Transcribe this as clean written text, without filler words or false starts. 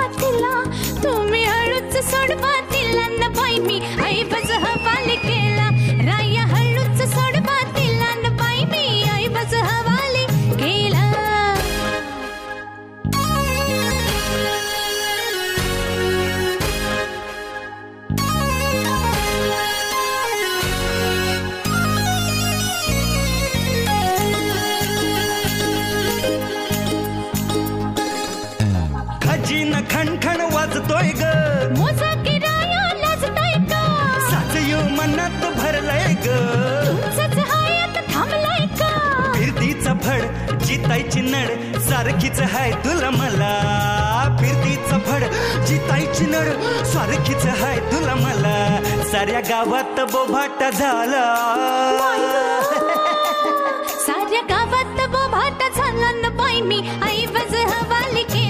तिला, तुम्ही हळूच सोडवा तिला न बाई मी ऐवज हवाली केला. राया हळूच सोडवा तिला न बाई मी ऐवज हवाली केला. खजीन खणखण वाजतोय ग, मोजा की राया लाजतोय का, साचयो मनात भरलंय ग, तुमचंच हयात थांबलंय का. फिरतीचा फड जितायची नड सारखीच हाय तुला मला. फिरतीचा फड जितायची नड सारखीच हाय तुला मला. साऱ्या गावात बोभाटा झाला, साऱ्या गावात बोभाटा झाला न बाई मी ऐवज हवाली केला.